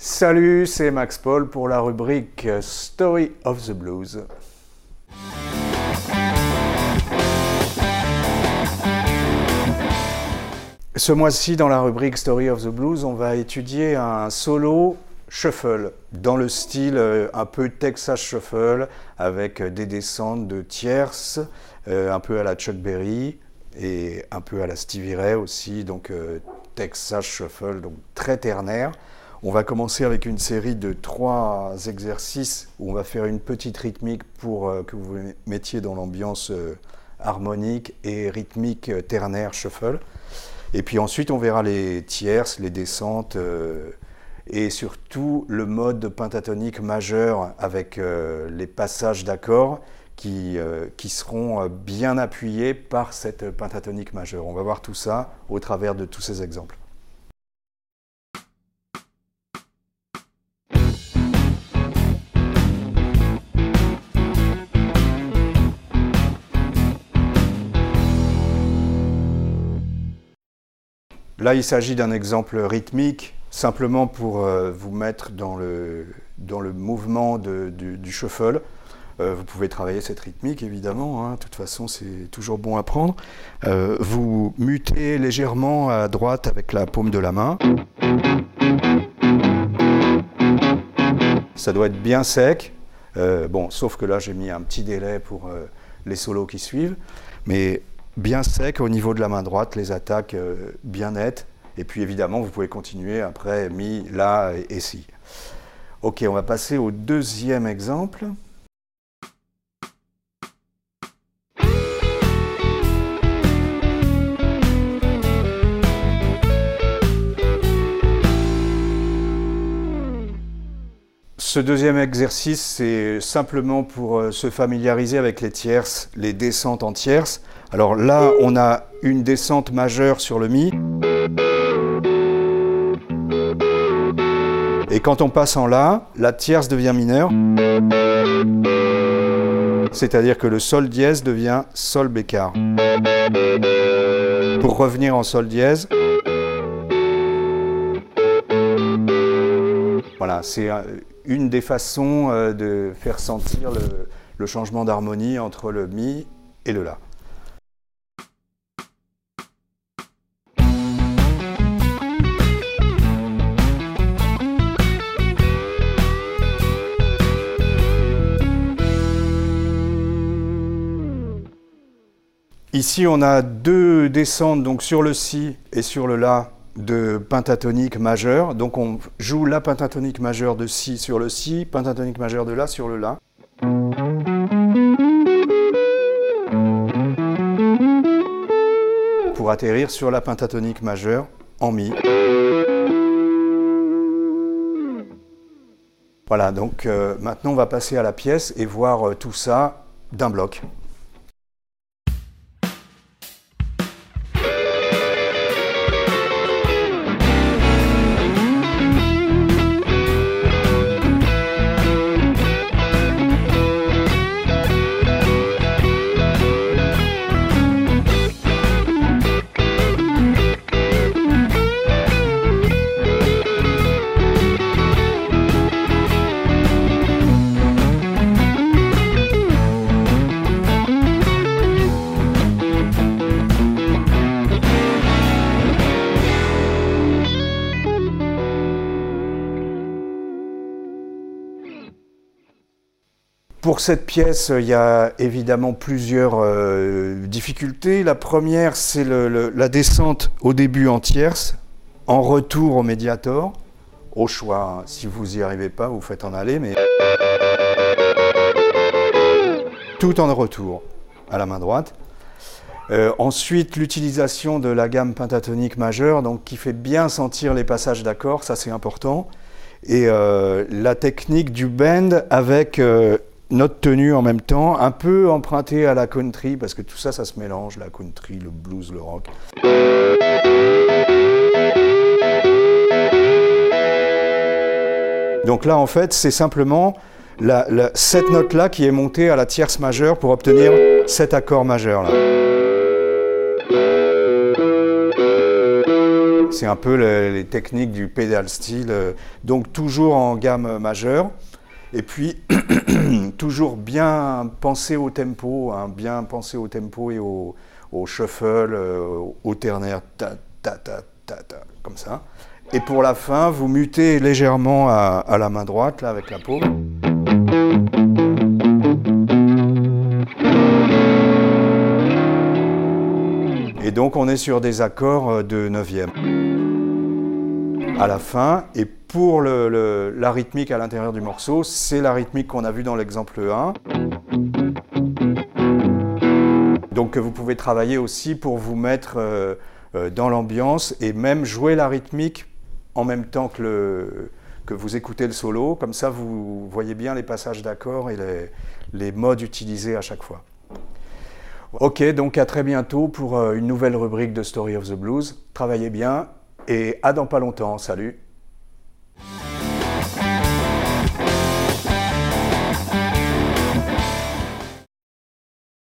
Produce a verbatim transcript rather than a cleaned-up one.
Salut, c'est Max Paul pour la rubrique Story of the Blues. Ce mois-ci, dans la rubrique Story of the Blues, on va étudier un solo shuffle dans le style un peu Texas Shuffle avec des descentes de tierces, un peu à la Chuck Berry et un peu à la Stevie Ray aussi, donc Texas Shuffle, donc très ternaire. On va commencer avec une série de trois exercices où on va faire une petite rythmique pour que vous vous mettiez dans l'ambiance harmonique et rythmique ternaire shuffle. Et puis ensuite, on verra les tierces, les descentes euh, et surtout le mode pentatonique majeur avec euh, les passages d'accords qui, euh, qui seront bien appuyés par cette pentatonique majeure. On va voir tout ça au travers de tous ces exemples. Là, il s'agit d'un exemple rythmique, simplement pour euh, vous mettre dans le, dans le mouvement de, du, du shuffle. Euh, vous pouvez travailler cette rythmique, évidemment, hein. De toute façon, c'est toujours bon à prendre. Euh, vous mutez légèrement à droite avec la paume de la main. Ça doit être bien sec. Euh, bon, sauf que là, j'ai mis un petit délai pour euh, les solos qui suivent. Mais bien sec au niveau de la main droite, les attaques euh, bien nettes. Et puis évidemment, vous pouvez continuer après mi, la et, et si. Ok, on va passer au deuxième exemple. Ce deuxième exercice, c'est simplement pour se familiariser avec les tierces, les descentes en tierces. Alors là, on a une descente majeure sur le mi. Et quand on passe en la, la tierce devient mineure. C'est-à-dire que le sol dièse devient sol bécard. Pour revenir en sol dièse, voilà, c'est une des façons de faire sentir le, le changement d'harmonie entre le mi et le la. Ici, on a deux descentes donc sur le si et sur le la de pentatonique majeure. Donc on joue la pentatonique majeure de si sur le si, pentatonique majeure de la sur le la. Pour atterrir sur la pentatonique majeure en mi. Voilà, donc euh, maintenant on va passer à la pièce et voir euh, tout ça d'un bloc. Pour cette pièce, il y a évidemment plusieurs euh, difficultés. La première, c'est le, le, la descente au début en tierce, en retour au médiator, au choix. Si vous n'y arrivez pas, vous faites en aller, mais tout en retour à la main droite. Euh, ensuite, l'utilisation de la gamme pentatonique majeure, donc qui fait bien sentir les passages d'accords, ça c'est important. Et euh, la technique du bend avec euh, notre tenue en même temps, un peu empruntée à la country, parce que tout ça, ça se mélange, la country, le blues, le rock. Donc là, en fait, c'est simplement la, la, cette note-là qui est montée à la tierce majeure pour obtenir cet accord majeur-là. C'est un peu les, les techniques du pedal steel, donc toujours en gamme majeure. Et puis, toujours bien penser au tempo, hein, bien penser au tempo et au, au shuffle, euh, au ternaire, ta, ta, ta, ta, ta, comme ça. Et pour la fin, vous mutez légèrement à, à la main droite, là, avec la paume. Et donc, on est sur des accords de neuvième. À la fin, et pour le, le, la rythmique à l'intérieur du morceau, c'est la rythmique qu'on a vue dans l'exemple un. Donc vous pouvez travailler aussi pour vous mettre euh, euh, dans l'ambiance et même jouer la rythmique en même temps que, le, que vous écoutez le solo. Comme ça, vous voyez bien les passages d'accords et les, les modes utilisés à chaque fois. Ok, donc à très bientôt pour une nouvelle rubrique de Story of the Blues. Travaillez bien. Et à dans pas longtemps, salut!